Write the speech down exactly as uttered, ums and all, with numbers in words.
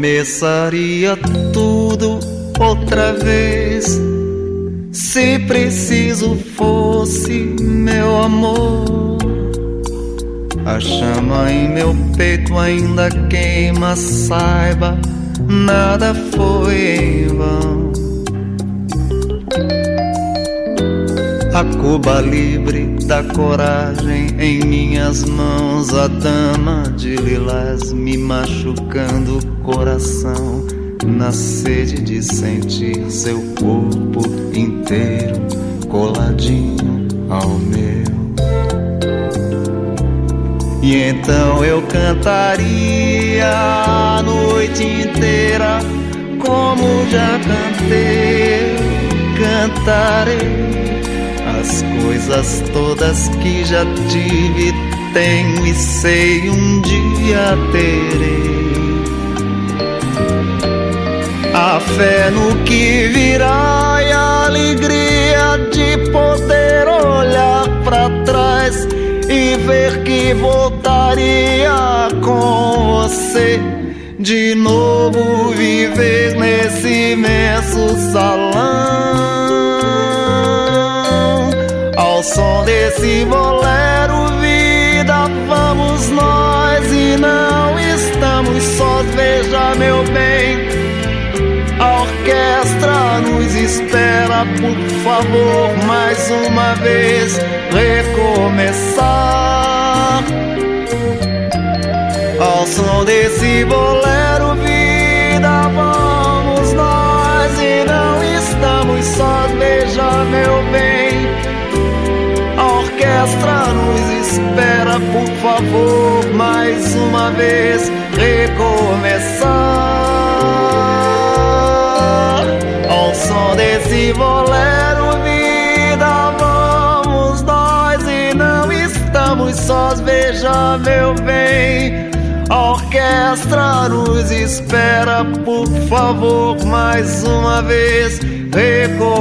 Começaria tudo outra vez, se preciso fosse, meu amor. A chama em meu peito ainda queima, saiba, nada foi em vão. A Cuba livre da coragem em minhas mãos, a dama de lilás me machucando o coração, na sede de sentir seu corpo inteiro coladinho ao meu. E então eu cantaria a noite inteira, como já cantei, cantarei as coisas todas que já tive, tenho e sei um dia terei. A fé no que virá e a alegria de poder olhar pra trás e ver que voltaria com você, de novo viver nesse imenso salão. Ao som desse bolero, vida, vamos nós e não estamos sós. Veja, meu bem, a orquestra nos espera, por favor, mais uma vez recomeçar. Ao som desse bolero, vida, vamos nós e não estamos sós. Veja, meu bem, a orquestra nos espera, por favor, mais uma vez recomeçar. Ao som desse bolero, vida, vamos nós e não estamos sós. Veja, meu bem, a orquestra nos espera, por favor, mais uma vez recomeçar.